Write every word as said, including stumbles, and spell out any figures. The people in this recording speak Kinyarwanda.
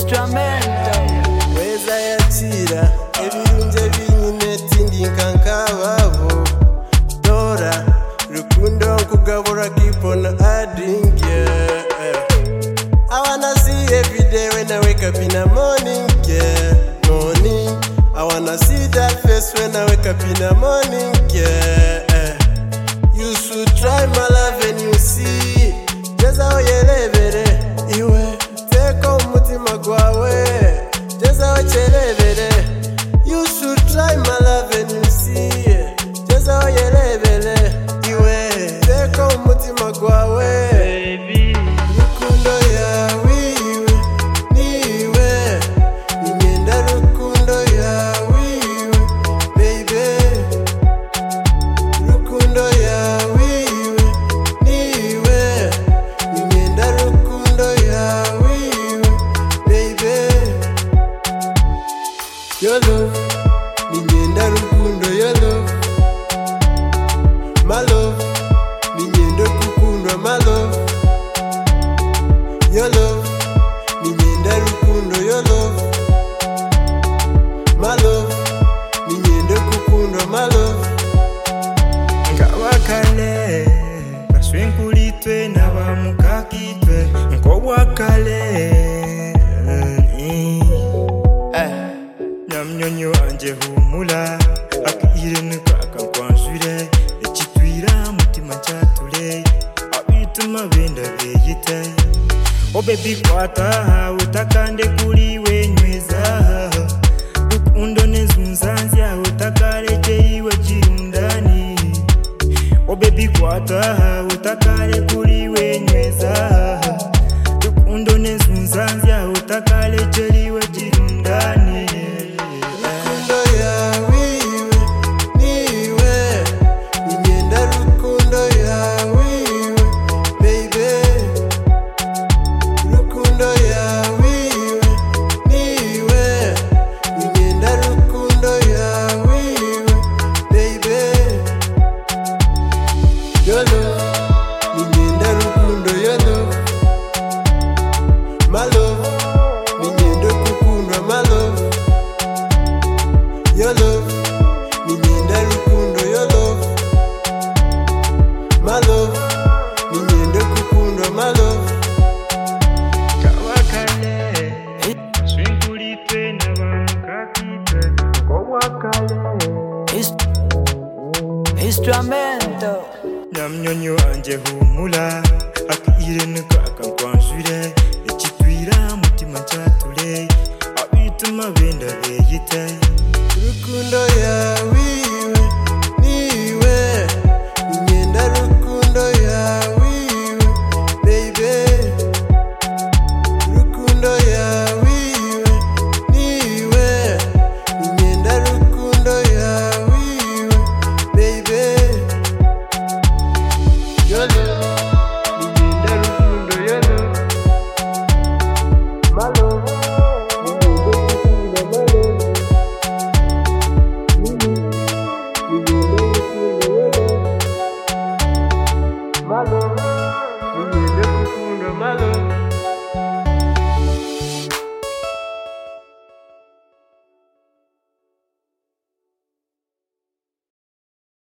Instrumento weza yakira ebirunje binyine tindi nkankababo dora rukundo nkugabura keep on adding yeah. I wanna see every day when I wake up in the morning yeah. Morning I wanna see that face when I wake up in the morning yeah. You should try my love and you see just how you live it iwe teko umutima gwawe just how you live it. You should try my love and you see just how you live it iwe teko umutima gwawe baby rukundo yawe iwe niwe imyenda rukundo yawe iwe baby rukundo yawe iwe niwe imyenda rukundo yawe iwe baby your love imyenda rukundo your love my love imyenda kukundwa my love your love imyenda rukundo your love my love imyenda kukundwa my love ngawakale baswenkulitwe nabamukakitwe nkowakale nyamnyonyo anje humula akire nukaka kwansure ekitwira mutima cyatule abituma benda beyite o baby kwata utakande kuri wenyweza rukundo nezunzanzya utakareke iwe kirundani o baby kwata utakare kuri wenyweza rukundo nezunzanzya utakareke iwe kirundani rukundo yawe iwe niwe imyenda rukundo yawe iwe baby rukundo yawe iwe niwe imyenda rukundo yawe iwe baby your love imyenda rukundo your love my love imyenda kukundwa my love your love imyenda rukundo your love my love imyenda kukundwa my love kawakale baswenkulitwe nabamukakitwe nkowakale Instrumento nyamnyonyo anje humula akire nukaka kwansure ekitwira mutima cyatule abituma benda